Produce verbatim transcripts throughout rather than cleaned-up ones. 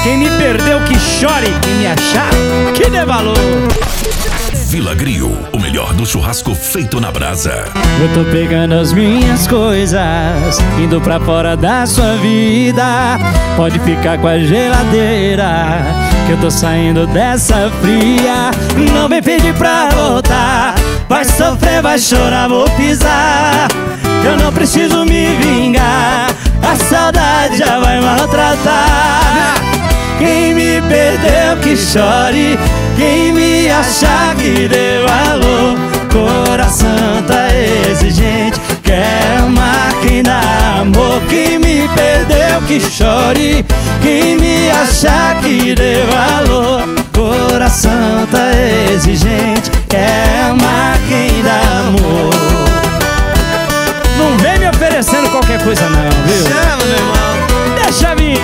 Quem me perdeu que chore, quem me achar que dê valor. Vila Grill, o melhor do churrasco feito na brasa. Eu tô pegando as minhas coisas, indo pra fora da sua vida. Pode ficar com a geladeira, que eu tô saindo dessa fria. Não vem pedir pra voltar, vai sofrer, vai chorar, vou pisar. Eu não preciso me vingar, a saudade já vai maltratar. Quem me perdeu que chore, quem me achar que dê valor. Coração tá exigente, quer amar quem dá amor. Quem me perdeu que chore, quem me achar que dê valor. Coração tá exigente, quer amar quem dá amor. Não vem me oferecendo qualquer coisa não, viu? Chama, meu irmão. Deixa vir.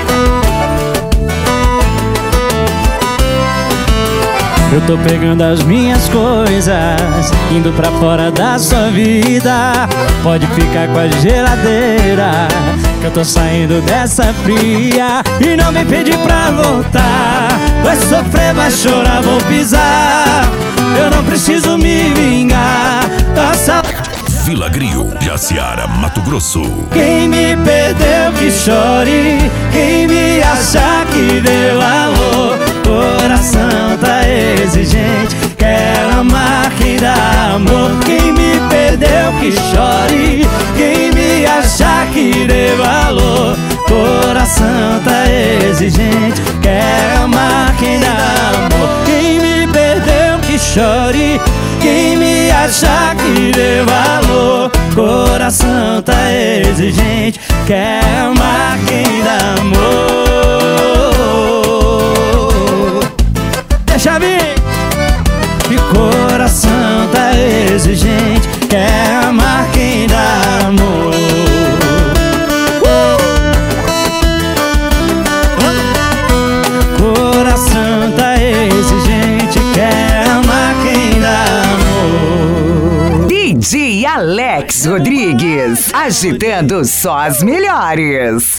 Eu tô pegando as minhas coisas, indo pra fora da sua vida. Pode ficar com a geladeira, que eu tô saindo dessa fria. E não me pedir pra voltar, vai sofrer, vai chorar, vou pisar. Eu não preciso me vingar, a Vila Grill, Jaciara, Mato Grosso. Quem me perdeu que chore, quem me achar que dê valor. Coração tá exigente, quer amar quem dá amor. Quem me perdeu que chore, quem me achar que dê valor. Coração tá exigente, quer amar quem dá amor. Quem me perdeu que chore, quem me achar que dê valor. Coração tá exigente, quer amar quem dá amor. Deixa vir. Que coração tá exigente, quer amar quem dá amor. uh! Coração tá exigente, quer amar quem dá amor. D J Alex Rodrigues, agitando só as melhores.